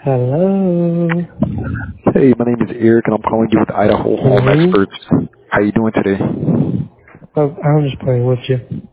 Hello. Hey, my name is Eric, and I'm calling you with Idaho Home Mm-hmm. Experts. How you doing today? I'm just playing with you.